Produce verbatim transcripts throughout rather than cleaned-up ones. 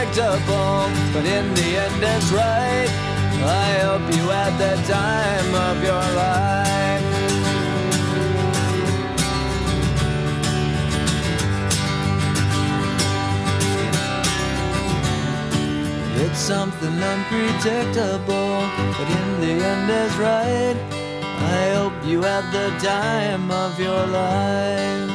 unpredictable, but in the end it's right. I hope you had the time of your life. It's something unpredictable, but in the end is right. I hope you had the time of your life.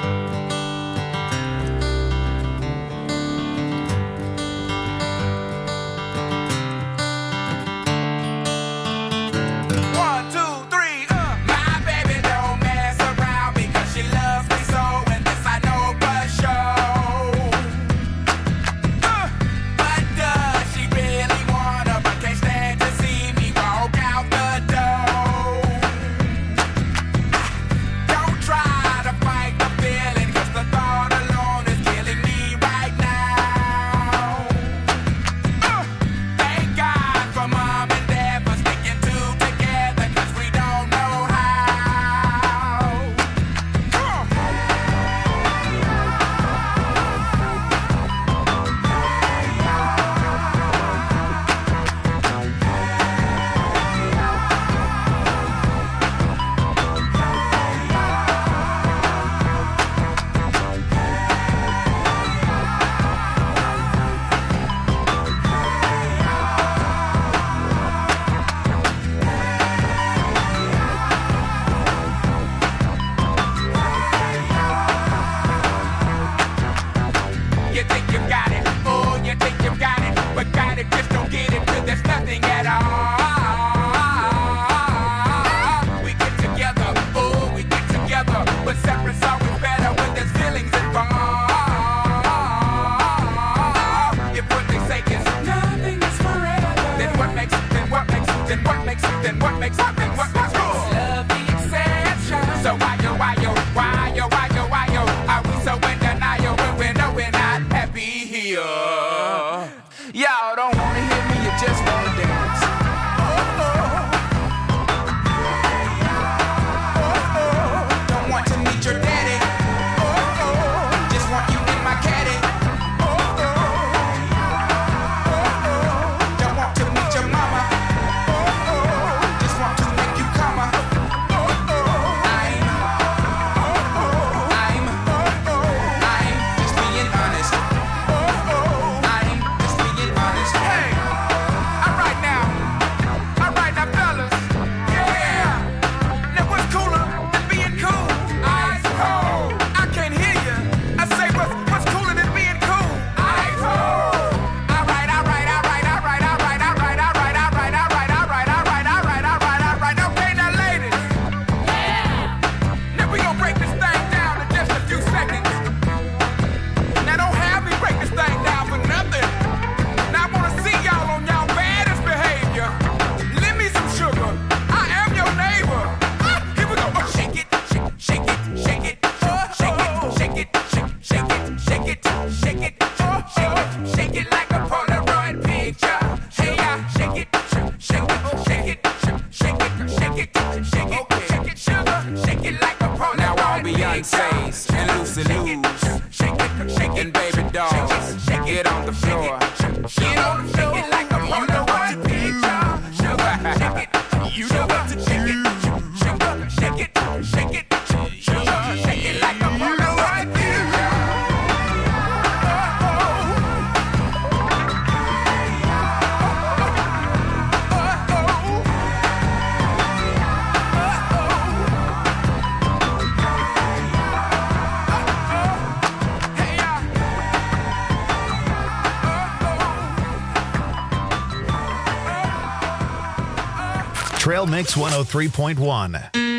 Trail Mix one oh three point one.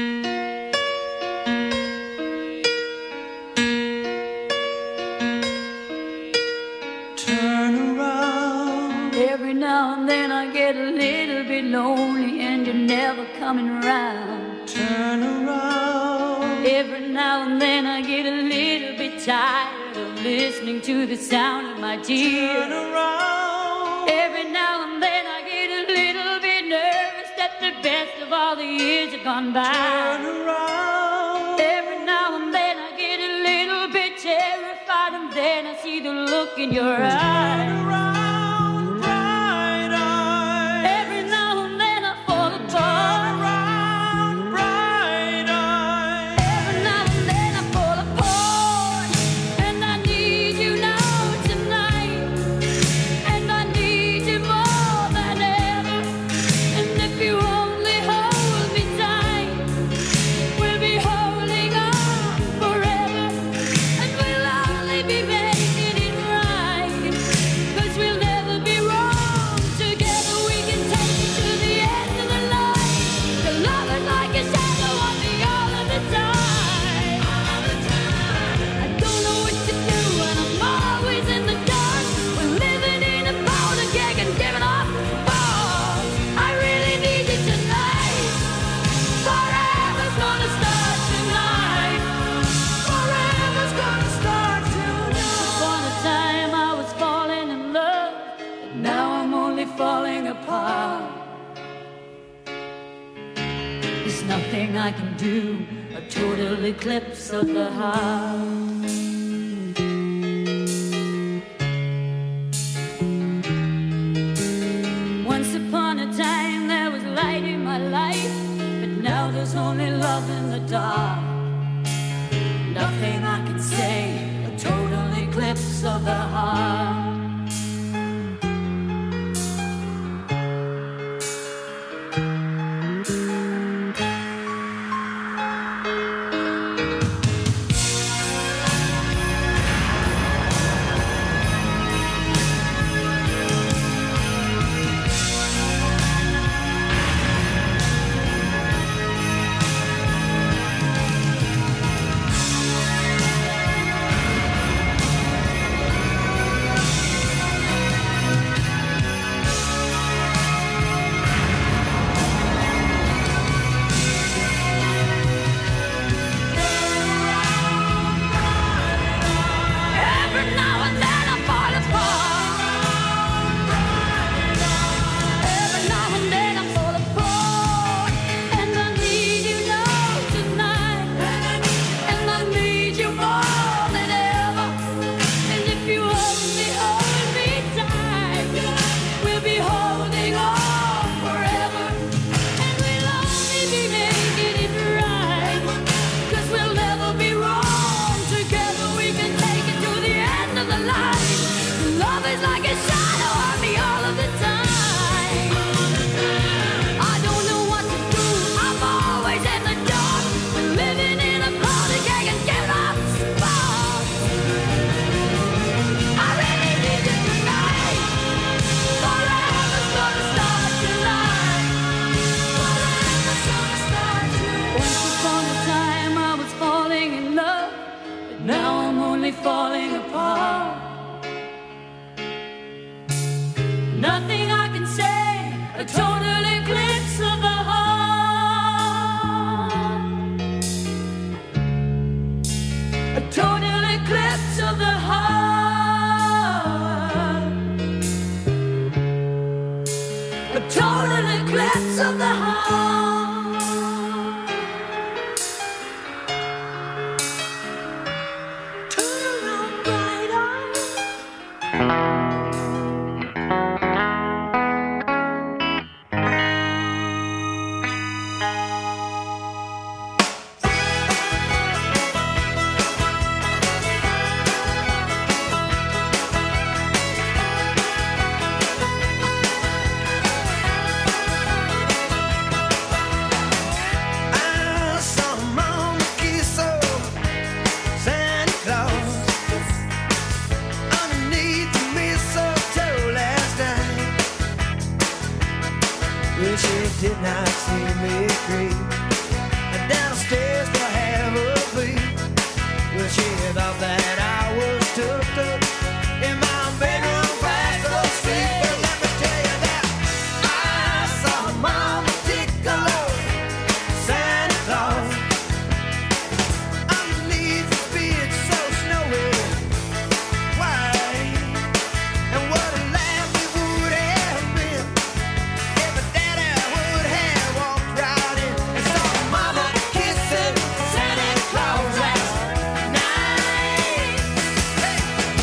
Turn around. Every now and then I get a little bit lonely and you're never coming around. Turn around. Every now and then I get a little bit tired of listening to the sound of my tears. Turn around. Every now and then I get a little bit nervous that the best of all the years have gone by. Turn around. Every now and then I get a little bit terrified, and then I see the look in your eyes. Turn around. There's nothing I can do, a total eclipse of the heart. Once upon a time there was light in my life, but now there's only love in the dark. Nothing I can say, a total eclipse of the heart. Falling apart. Nothing I can say, a total eclipse of the heart. A total eclipse of the heart. A total eclipse of the heart. Did not see me creep downstairs to have a beat. Well, she thought that I was tucked up in my bedroom fast asleep. But let me tell you that I saw Mama Piccolo, Santa Claus, underneath the bed so snowy white. And what a laugh it would have been if a daddy would have walked right in and saw Mama kissing Santa Claus last night. Hey.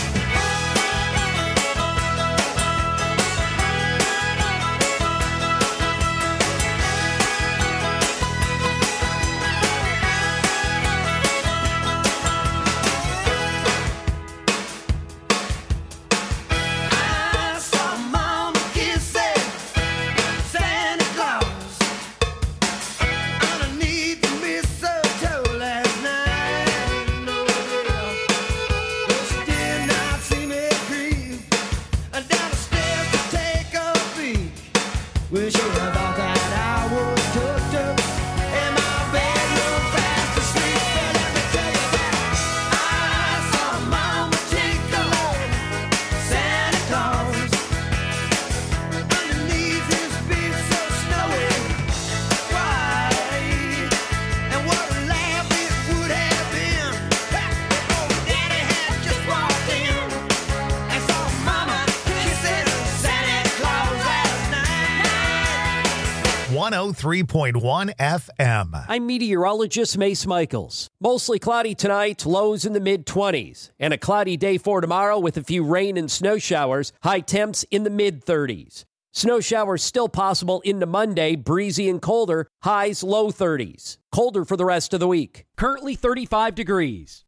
I saw Mama kissing Santa Claus underneath the mistletoe last night. No, girl, but she did not see me creep down the stairs to take a peek. Well, she thought that I was tucked up in my bedroom fast asleep. But let me tell you that I saw Mama Piccolo, Santa Claus, underneath his beard so snowy white. And what a laugh it would have been if old Daddy had just walked in and saw Mama kissing Santa Claus last night. one oh three point one F M. I'm meteorologist Mace Michaels. Mostly cloudy tonight, lows in the mid-twenties. And a cloudy day for tomorrow with a few rain and snow showers, high temps in the mid-thirties. Snow showers still possible into Monday, breezy and colder, highs low thirties. Colder for the rest of the week. Currently thirty-five degrees.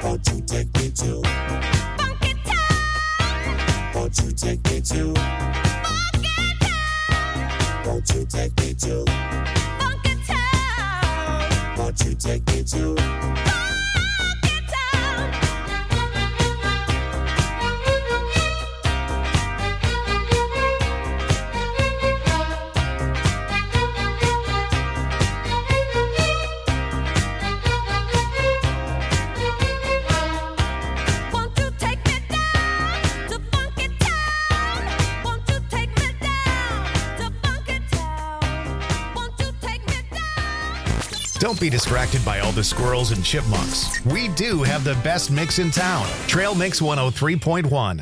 Won't you take me to Funky Town? Won't you take me to Funky Town? Won't you take me to Funky Town? Won't you take me to Funky Town? Don't be distracted by all the squirrels and chipmunks. We do have the best mix in town. Trail Mix one oh three point one.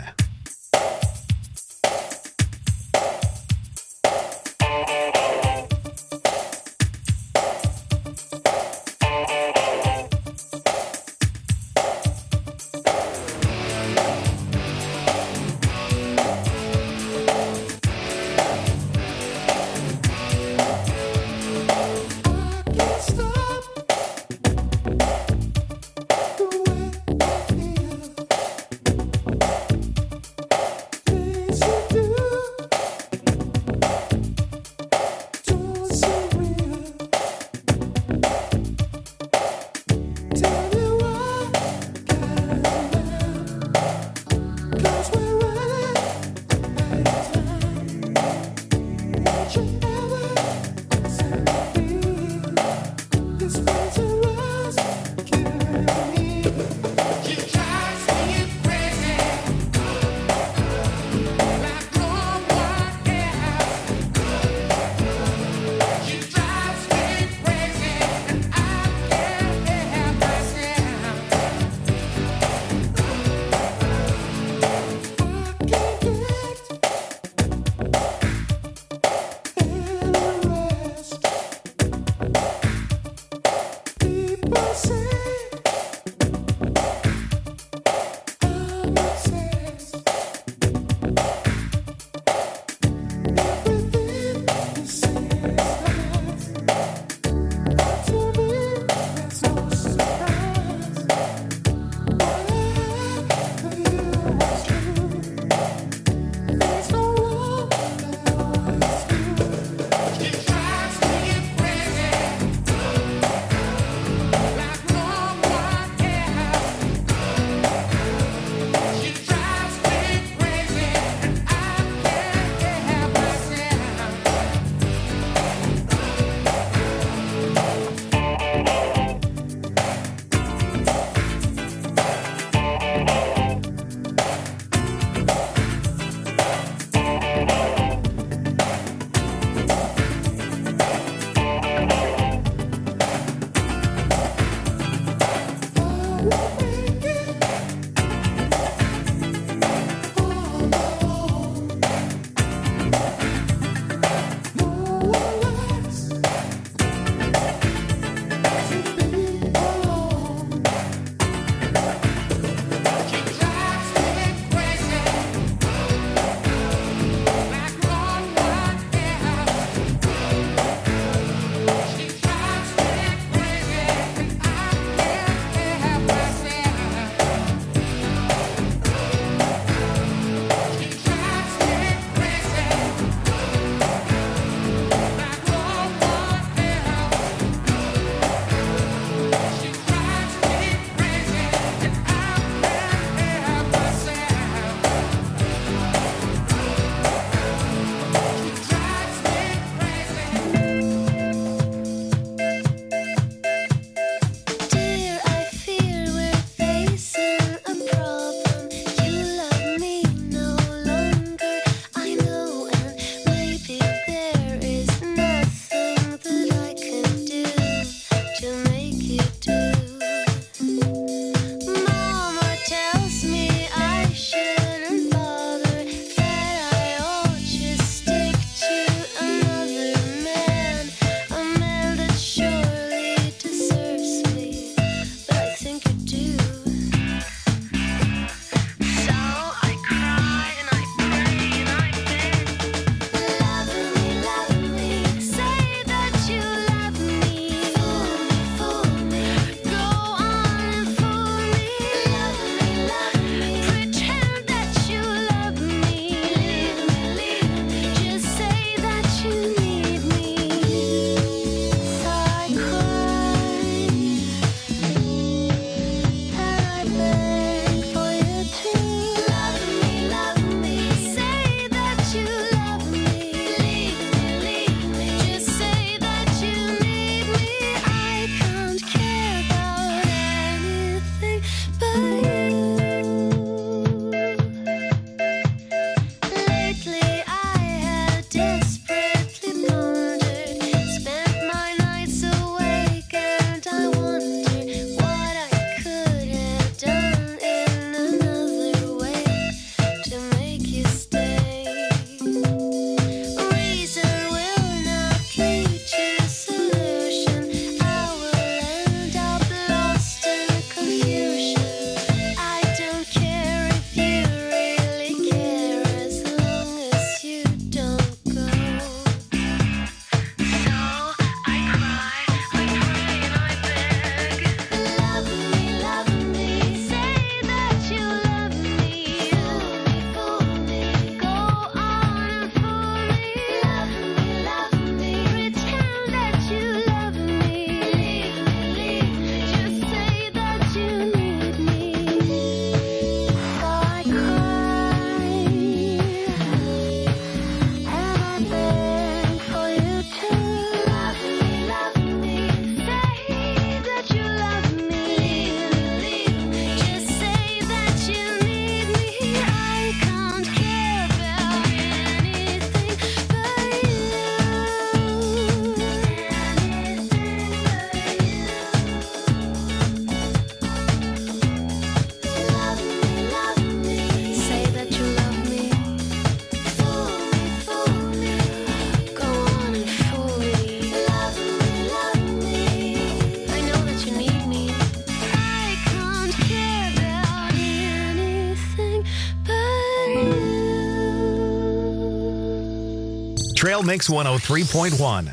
Trail Mix one oh three point one.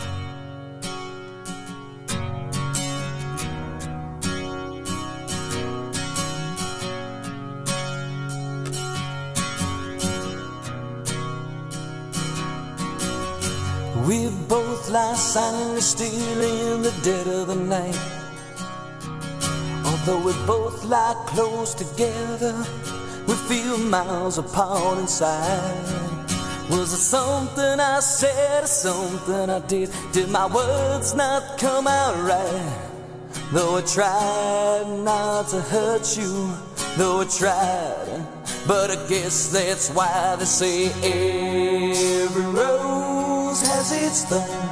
We both lie silently still in the dead of the night. Although we both lie close together, we feel miles apart inside. Was it something I said or something I did? Did my words not come out right? Though I tried not to hurt you, though I tried, but I guess that's why they say every rose has its thorn.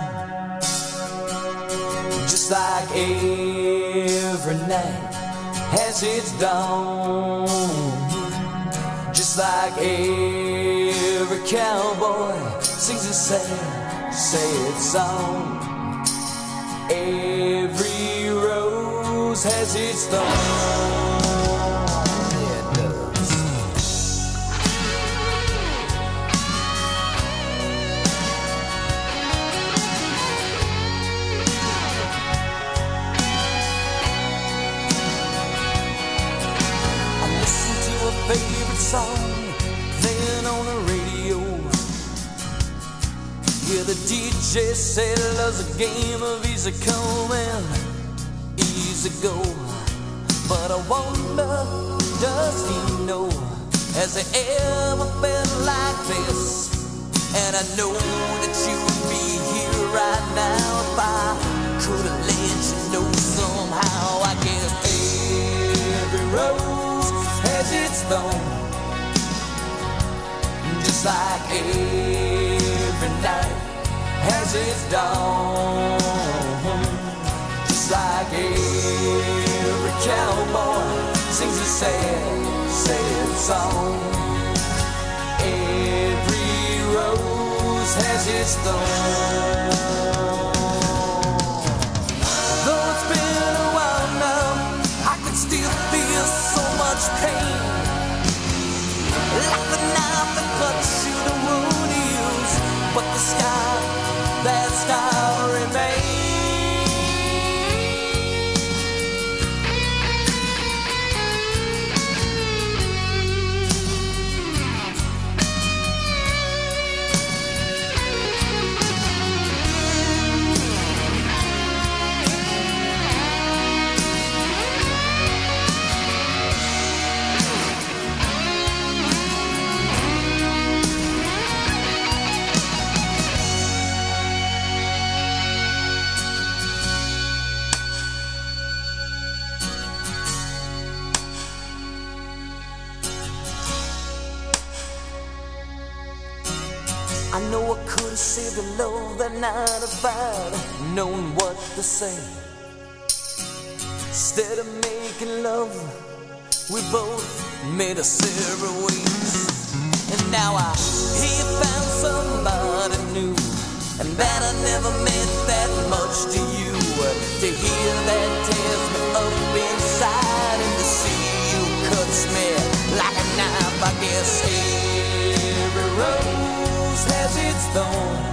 Just like every night has its dawn. Just like every cowboy sings a sad, sad song. Every rose has its thorn. Favorite song playing on the radio. Yeah, the D J said love's a game of easy come and easy go. But I wonder, does he know, has he ever felt like this? And I know that you would be here right now if I could have let you know somehow. I guess every rose has its thorn, just like every night has its dawn. Just like every cowboy sings a sad, sad song. Every rose has its thorn. Though it's been a while now, I can still feel so much pain, like the knife that cuts you the wound heals, but the scar, that scar remains. I know I could have saved her love that night if I'd known what to say. Instead of making love, we both made a separate ways. And now I hear you found somebody new, and that I never meant that much to you. To hear that tears me up inside, and to see you cuts me like a knife. I guess every rose has its thorn,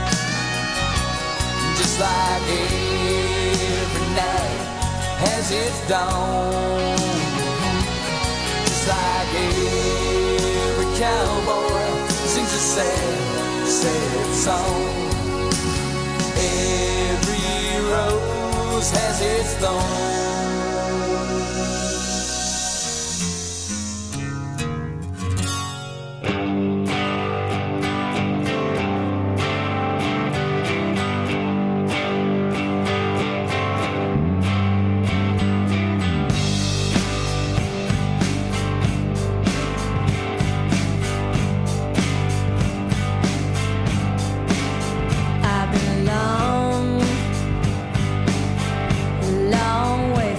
just like every night has its dawn. Just like every cowboy sings a sad, sad song. Every rose has its thorn. I've been a long, long way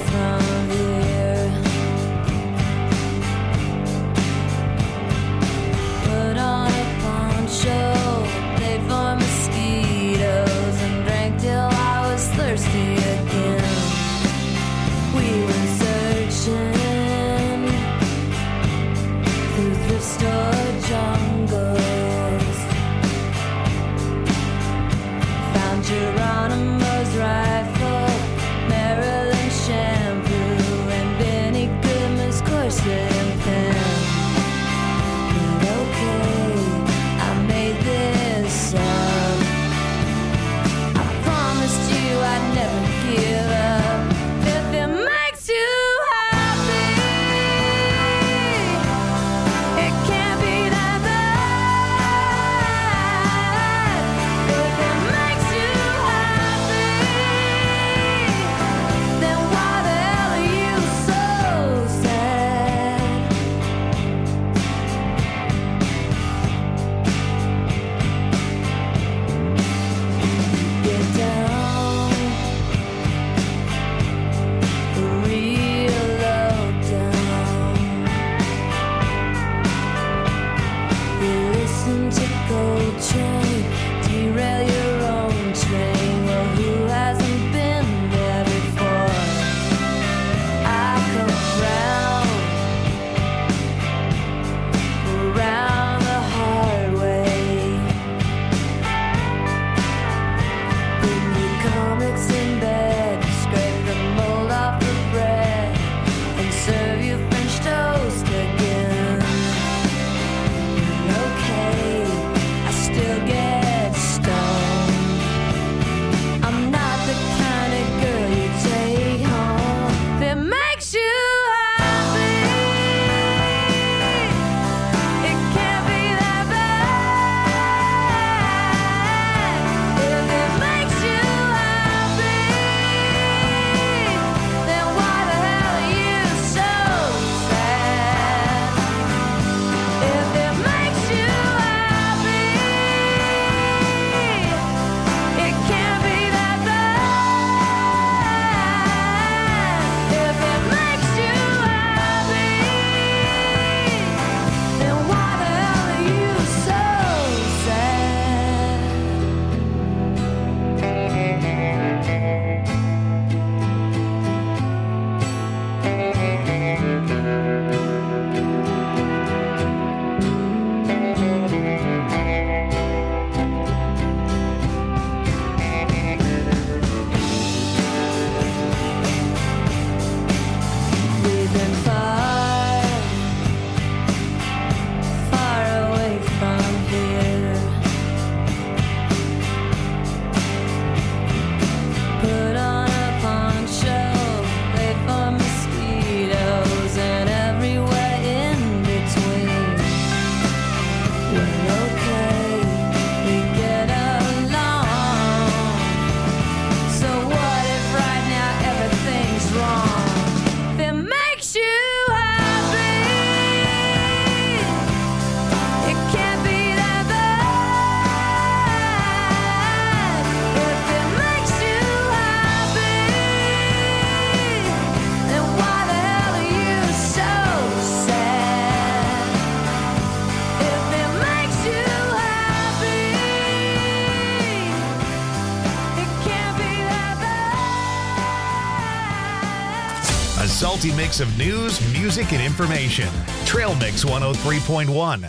multi-mix of news, music, and information. Trail Mix one oh three point one.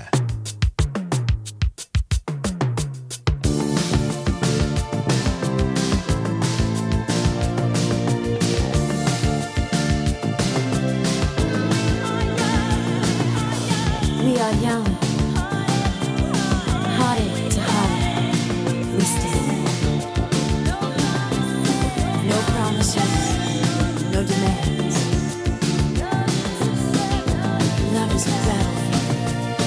We are young, heartache to heartache, we stand. No promises, no demands. Love is a battlefield.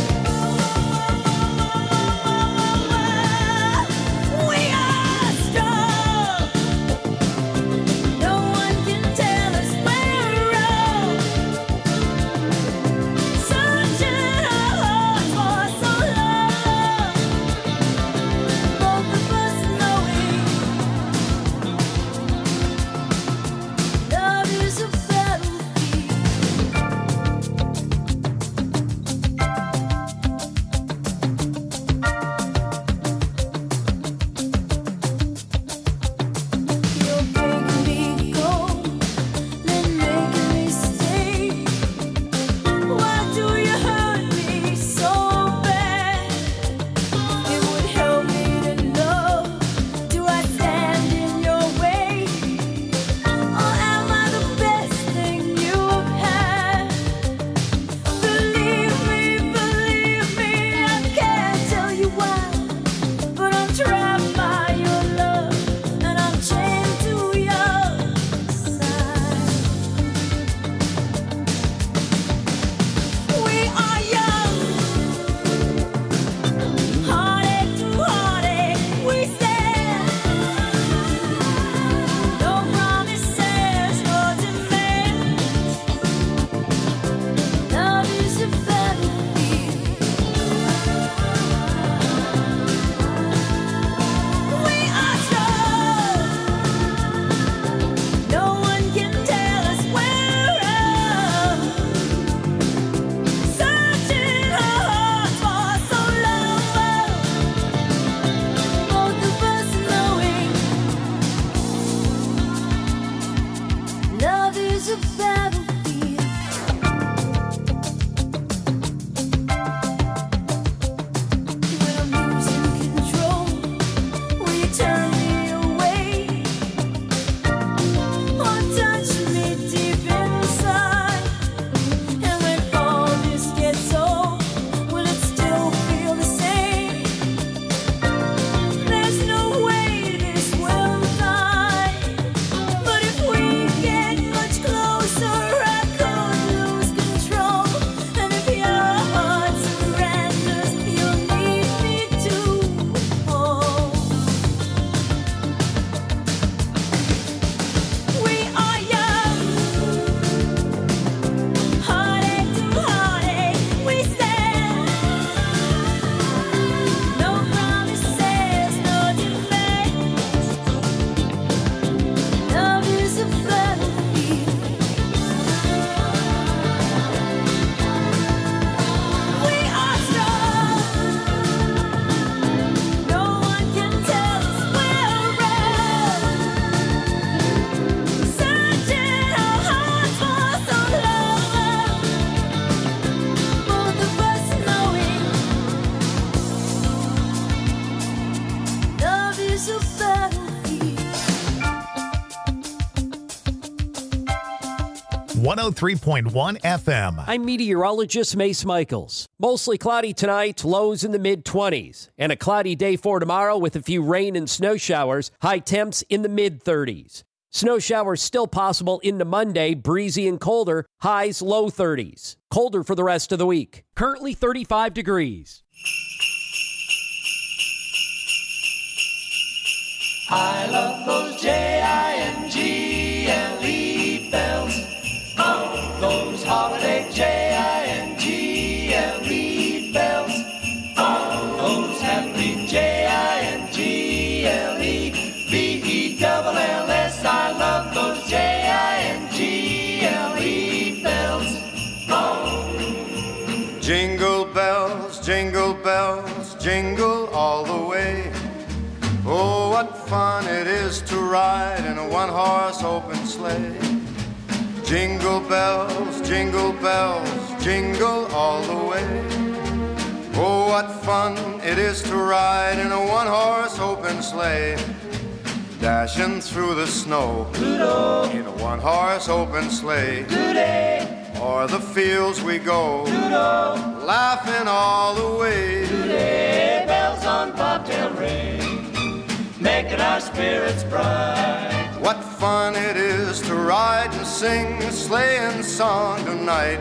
We are strong. No one can tell us we're wrong. Searching our hearts for so long. Both of us knowing love is a battlefield. You're breaking me cold, then making me stay. Why do you hurt me so bad? It would help me to know, do I stand in your way? Or am I the best thing you've had? Believe me, believe me, I can't tell you why, but I'm trapped by your love, and I'm chained to your side. We are young, heartache to heartache, we stand. No promises, no demands. Love is a battlefield. We are strong. No one can tell us we're wrong. Searching our hearts for so long. Both of us knowing love is a battlefield. When I'm losing control, will you turn me away? Or touch me deep inside? And when all this gets old, will it still feel the same? There's no way this will die. But if we get much closer, I could lose control. And if your heart surrenders, you'll need me to hold. We are young, heartache to heartache, we stand. No promises, no demands. Love is a battlefield. We are strong. No one can tell us we're wrong. Searching our hearts for so long. Both of us knowing love is a battlefield. one oh three point one F M. I'm meteorologist Mace Michaels. Mostly cloudy tonight, lows in the mid twenties. And a cloudy day for tomorrow with a few rain and snow showers, high temps in the mid thirties. Snow showers still possible into Monday, breezy and colder, highs low thirties. Colder for the rest of the week. Currently thirty-five degrees. I love those J I N G L E bells. Oh, those holiday J I N G L E bells. Oh, those happy J I N G L E B E double L S. I love those J I N G L E bells. Oh. Jingle bells, jingle bells, jingle all the way. Oh, what fun it is to ride in a one-horse open sleigh. Jingle bells, jingle bells, jingle all the way. Oh, what fun it is to ride in a one-horse open sleigh. Dashing through the snow Doodle. In a one-horse open sleigh. Doodle. O'er the fields we go Doodle. Laughing all the way. Doodle. Bells on bobtail ring, making our spirits bright. What fun it is to ride and sing a sleighing song tonight.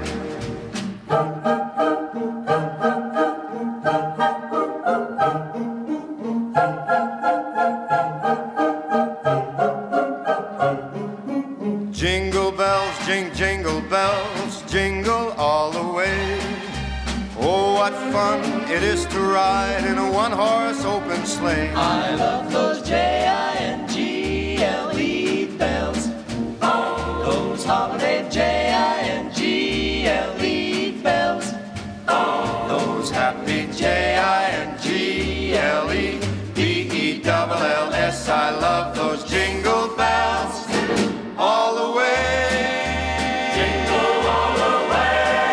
Jingle bells, jing, jingle bells, jingle all the way. Oh, what fun it is to ride in a one-horse open sleigh. I love those J I N G L E bells. Oh, those holiday J I N G L E bells. Oh, Those happy J I N G L E B E L L S. I love those jingle bells all the way. Jingle all the way.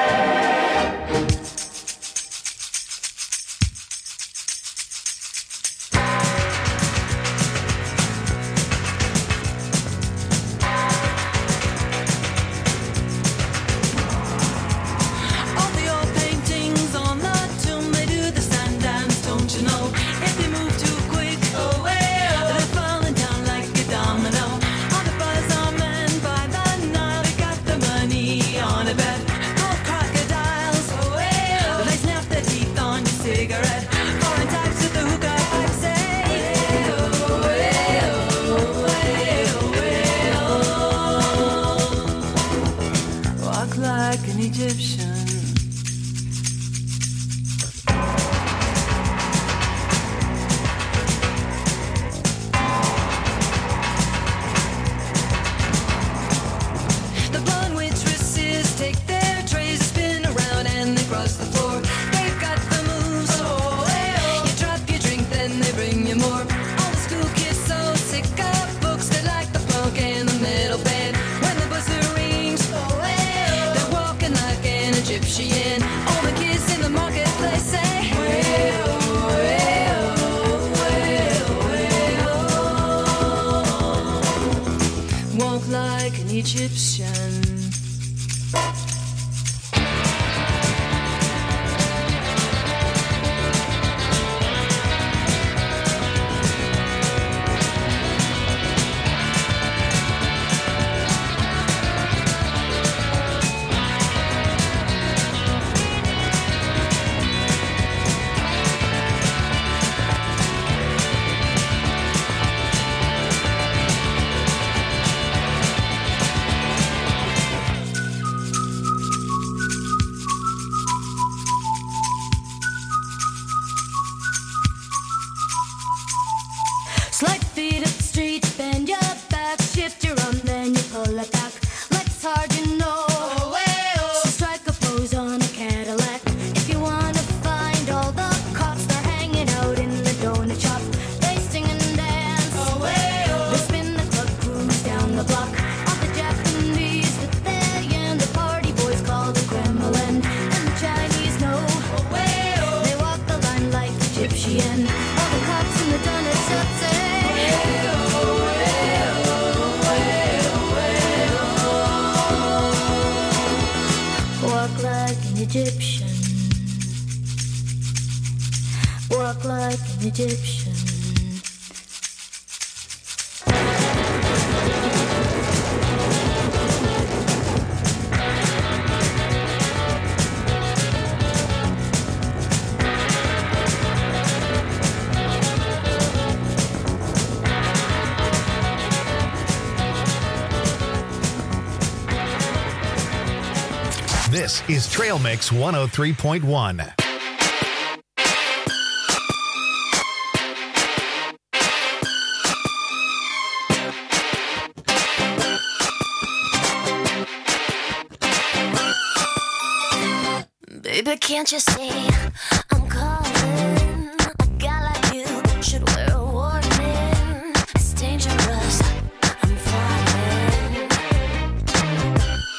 All the old paintings on the tomb, they do the sun dance, don't you know? If they move too quick, oh well, they're falling down like a domino. All the buzz are men by the Nile, they got the money on a bet. Gold crocodiles, oh well, they snap their teeth on your cigarette. Foreign types with the hookah pipe say, oh well, oh well, oh well. Walk like an Egyptian. The blonde waitresses take their trays, spin around and they cross the floor. They've got the moves, oh, hey-oh. You drop your drink, then they bring you more. All the school kids so sick of books, they like the punk in the middle bed. When the buzzer rings, oh, hey-oh, they're walking like an Egyptian. All the kids in the marketplace say, hey-oh, hey-oh, hey-oh, hey-oh. Walk like an Egyptian. Slide feet up the street, bend your back, shift your arm, then you pull it back. Like it's hard, you know. So strike a pose on a Cadillac. If you wanna find all the cops, they're hanging out in the donut shop. They sing and dance. They spin the club cruise down the block. All the Japanese with their yen, the party boys call the Kremlin, and the Chinese know. They walk the line like Egyptian. All the cops in the donut shop say, walk like an Egyptian. Walk like an Egyptian. This is Trail Mix one oh three point one. Baby, can't you see I'm calling? A guy like you should wear a warning. It's dangerous, I'm falling.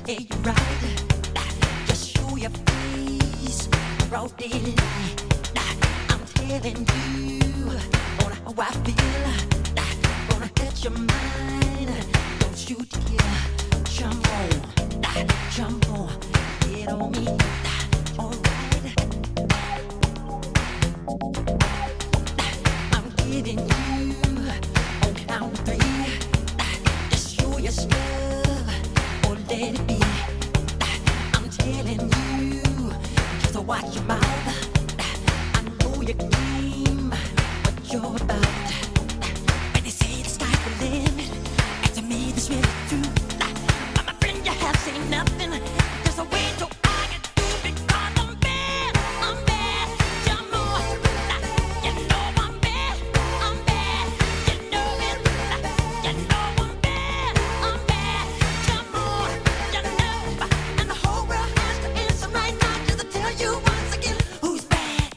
hear you right. Just show your face, broad daylight. I'm telling you on how I feel. Gonna catch your mind. Don't you dare jump on, jump on, get on me. Alright. I'm getting you on count of three. Just show your stuff or let it be. I'm telling you, just watch your mouth. I know your game, what you're about. When they say the sky's the limit, and to me this really true. But my friend, you have seen nothing. There's a way to argue through because I'm bad, I'm bad. Jump on, you know I'm bad, I'm bad. You know it, you know I'm bad, I'm bad. Jump on, you know, and the whole world has to answer right now just to tell you once again who's bad.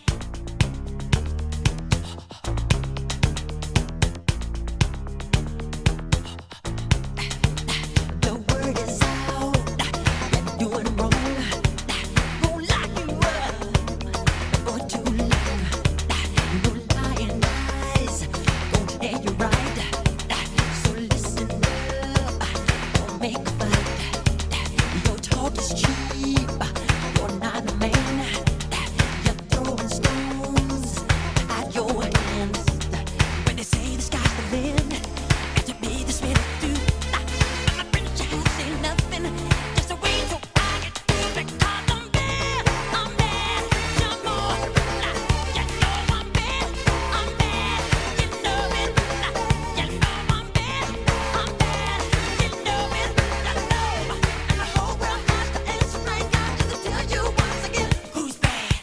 The word is out, you're doing wrong. Won't lock you up for too long. No lying eyes, gon' tell you right. So listen up, don't make a fight. Your talk is cheap, you're not a man. You're throwing stones at your hands. When they say the sky's the limit, and to me this really do. I'm a friend, you have seen nothing. Just a way to argue through because I'm bad, I'm bad. Jump on, you know I'm bad, I'm bad. You know it, you know I'm bad, I'm bad. You know it, you know. And the whole world has to answer right now just to tell you once again who's bad.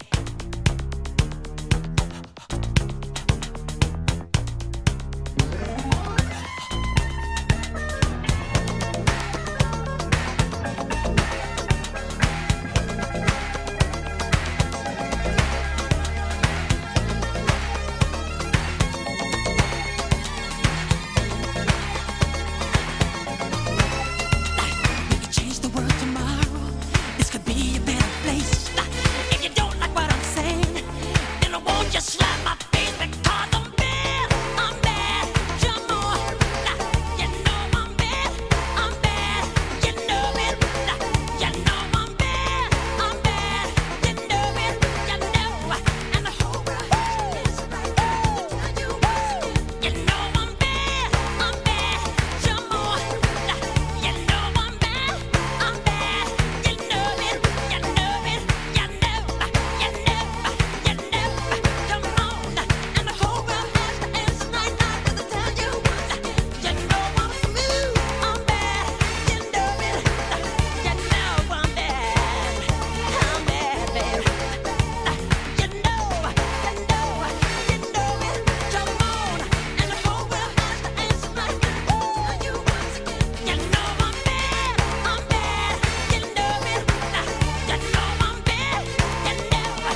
We could change the world tomorrow. This could be a better place. If you don't like what I'm saying, then I won't just slap my face because I'm bad. I'm bad. Jump on. You know I'm bad. I'm bad. You know it. You know I'm bad. I'm bad. You know it. You know. And the whole world is right now to tell you once again. You know I'm bad. I'm bad. Jump on. You know I'm bad. I'm bad. You know it. You know it. You know. You know. You know. Come on. And the whole world has to answer right now just to tell you once again. You know I'm smooth. I'm bad. You know it. You know I'm bad. I'm bad, baby. You know. You know. You know it. Jump on. And the whole world has to answer right now just to tell you once again. You know I'm bad. I'm bad. You know it. You know I'm bad. You know. You know I'm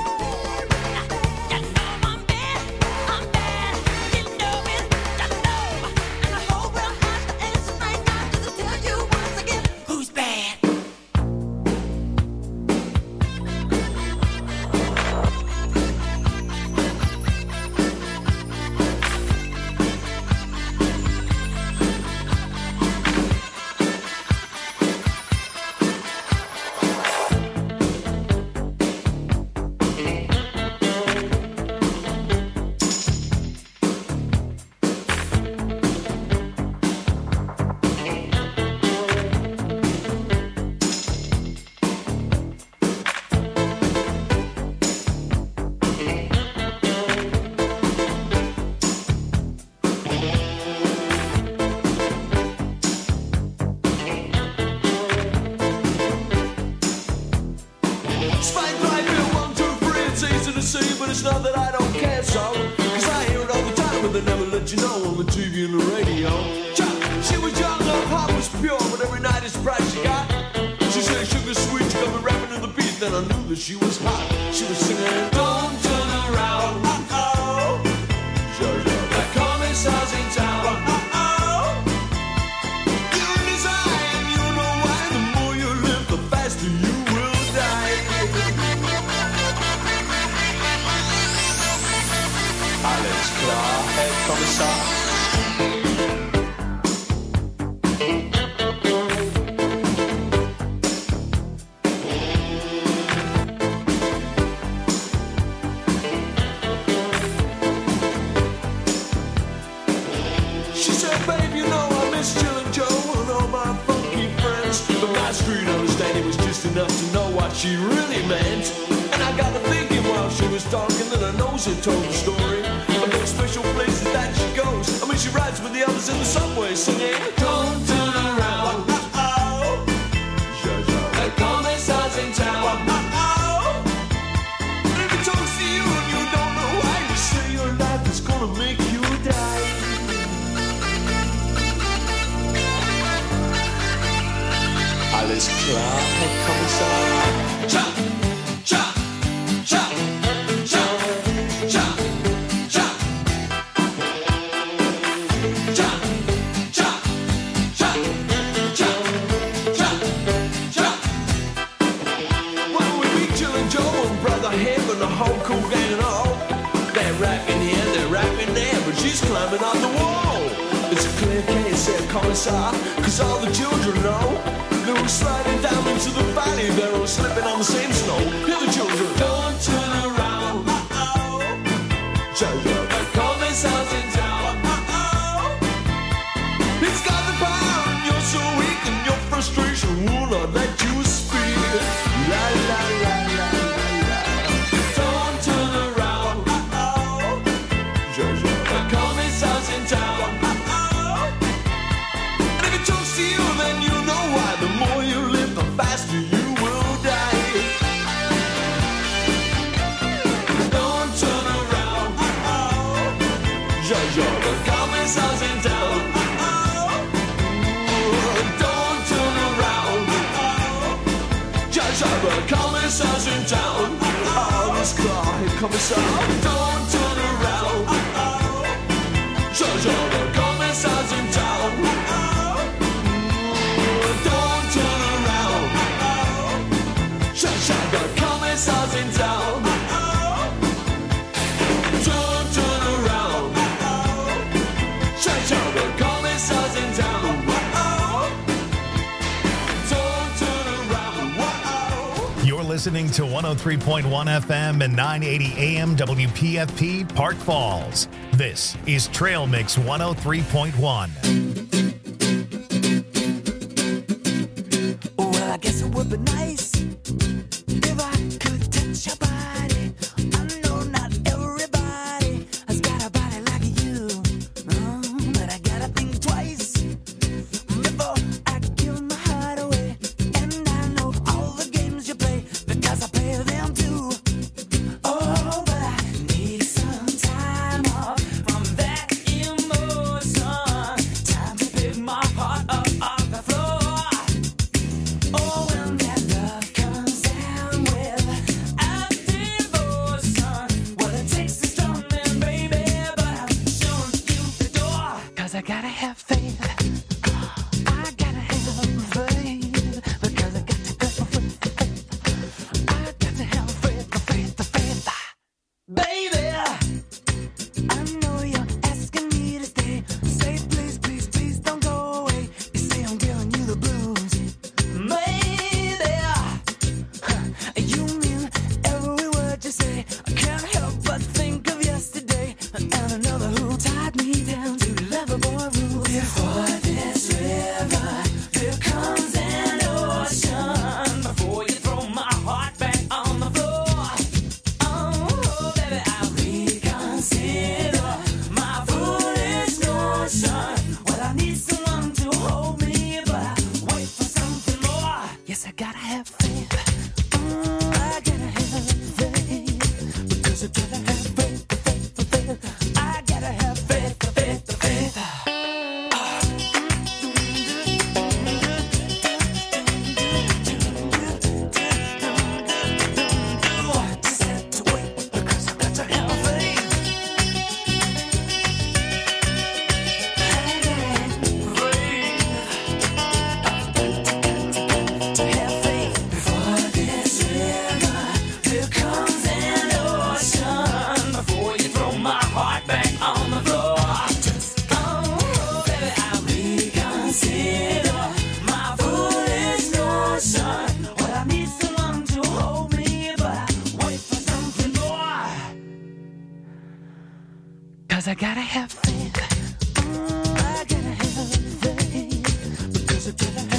bad. I'm bad. You know it. You know. And the whole world has to answer right now just to tell you once again who's bad. Spike right here, one, two, three, it's easy to see, but it's not that I don't care so. Cause I hear it all the time, but they never let you know on the T V and the radio. Chuck, she was young, her heart was pure, but every night it's price she got. She said sugar sweet, she got me rapping to the beat, then I knew that she was hot. She was singing, don't turn around, uh-oh. The commissar's in town, uh-oh. You desire, you know why, the more you klar, Herr Kommissar. She said, babe, you know I miss Jill and Joe and all my funky friends. But my street understanding was just enough to know what she really meant. And I got to thinking while she was talking that her nose had told the story of those special places that she goes. I mean, she rides with the others in the subway singing, don't turn around. Uh-oh. The commissar's in town. Uh-oh. And if he talks to you and you don't know why, you say your life is gonna make you die. Alles klar, Herr Kommissar. Cha, cha, cha, cha, cha, cha. Cha, cha, cha, cha, cha, cha. Well, we meet Jill and Joe and Brother Hib and the whole cool gang and all. They're rapping here, they're rapping there, but she's climbing on the wall. It's a clear case, Herr Kommissar, 'cause all the children know. They were sliding down into the valley, they were slipping on the same snow. Hear the children, don't turn around. Uh-oh. The commissar's in town. Uh-oh. It's got the power and you're so weak and your frustration will not let you speak. La la la la la la. Don't turn around. Uh-oh. The commissar's in town. Uh-oh. And if it talks to you, then you know why. The more you live, the faster you will die. Don't turn around. Uh-oh. The commissar's in town. Uh-oh. Don't turn around. Uh-oh. The commissar's in town. Oh, this car, Herr Kommissar. Don't turn around. Uh-oh. The commissar's in town. Uh-oh. Don't turn around. Uh-oh. The commissar's in town. Uh-oh. Don't turn around. Uh-oh. The commissar's in town. Uh-oh. Don't turn around. Uh-oh. You're listening to one oh three point one F M and nine eighty A M W P F P Park Falls. This is Trail Mix one oh three point one. Well, I guess it would be nice if I could touch your body. I know not everybody has got a body like you, oh, but I gotta think twice before I give my heart away. And I know all the games you play because I play them too. Oh, but I need some time off from that emotion. Time to pick my heart up off the floor. Oh, when that love comes down without devotion, well, it takes a strong man, baby, but I'm showing you the door. 'Cause I gotta have faith. I gotta have faith. Because I got to go for faith. I got to have faith, the faith, the faith. Baby, I know you're asking me to stay. Say please, please, please don't go away. You say I'm giving you the blues. Maybe you mean every word you say. I can't help but think of yesterday and another who tied me down to lovable rules. Before this river, there comes an ocean. Before you throw my heart back on the floor. Oh, baby, I'll reconsider my foolish notion. Well, I need someone to hold me, but I wait for something more. Yes, I gotta have faith. Mm, I gotta have faith. Because I gotta have faith, the faith, the faith. I gotta have faith, the faith, the faith. Just have to wait because I got to have faith. To have faith before this river, there comes an ocean. Because I gotta have faith. I gotta have faith. Because I gotta